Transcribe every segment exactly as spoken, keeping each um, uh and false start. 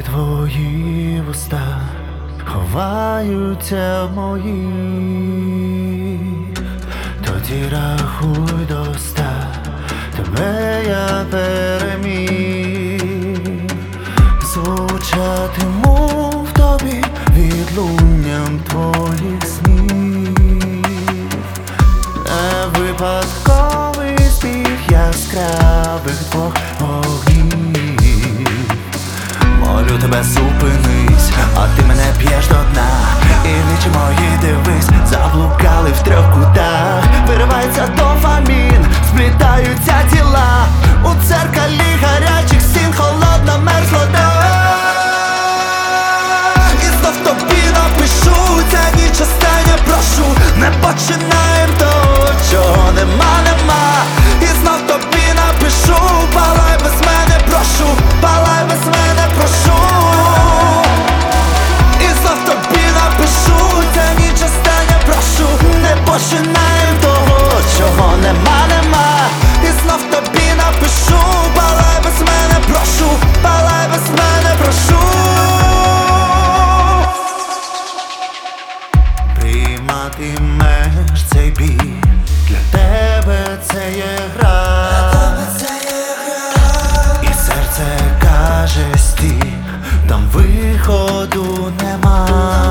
коли твої вуста ховаються в мої, тоді рахуй до ста, тебе я переміг. Звучатиму в тобі відлунням твоїх снів, не випадковий збіг яскравих двох вогнів. Молю тебе, зупинись, а ти мене п'єш до дна. І вічі мої, дивись, заблукали в трьох кутах. Виривається дофамін, сплітаються тіла. У дзеркалі гарячих стін холодна мерзла вода. І знов тобі напишу, ця ніч остання, прошу. Не починаєм того, чого нема, нема. І знов тобі напишу, палай без мене, прошу. Палай без мене, прошу. І знов тобі напишу, ця ніч остання, прошу. Не починаєм того, чого нема, нема. І знов тобі напишу, палай без мене, прошу. Палай без мене, прошу. Прийматимеш цей бій, для тебе це є гра. І серце каже стій, там виходу нема.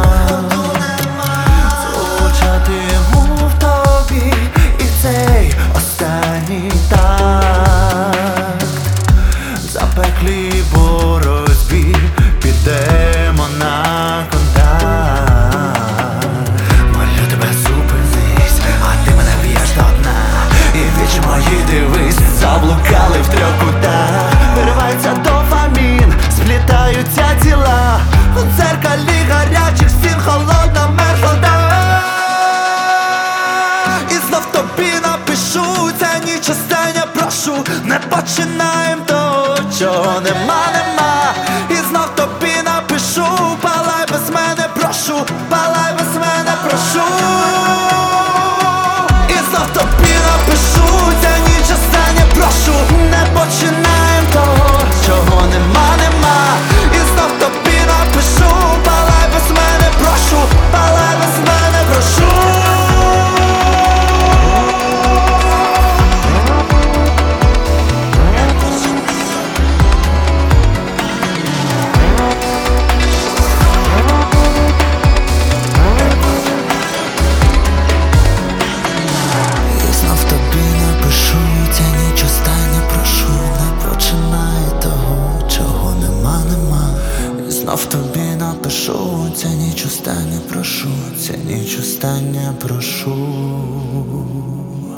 Звучатиму в тобі і цей останній такт. Запеклі боротьбі підемо на контакт. Молю тебе, зупинись, а ти мене б'єш до дна. І вічі мої, дивись, заблукали в трьох кутах. Виривається дофамін, сплітаються тіла. У дзеркалі гарячих стін холодна мерзла вода. І знов тобі напишу, ця ніч остання, прошу. Не починаєм того, чого нема, нема. І знов тобі напишу, палай без мене, прошу. Палай без мене, прошу. І знов тобі напишу, ця ніч остання, прошу. Не починаєм того, чого нема, нема. І знов тобі напишу, палай без мене, прошу. Палай без мене, прошу. І знов тобі напишу, ця ніч остання, прошу. Не починай того, чого нема, нема. І знов тобі напишу, ця ніч остання, прошу. Ця ніч остання, прошу.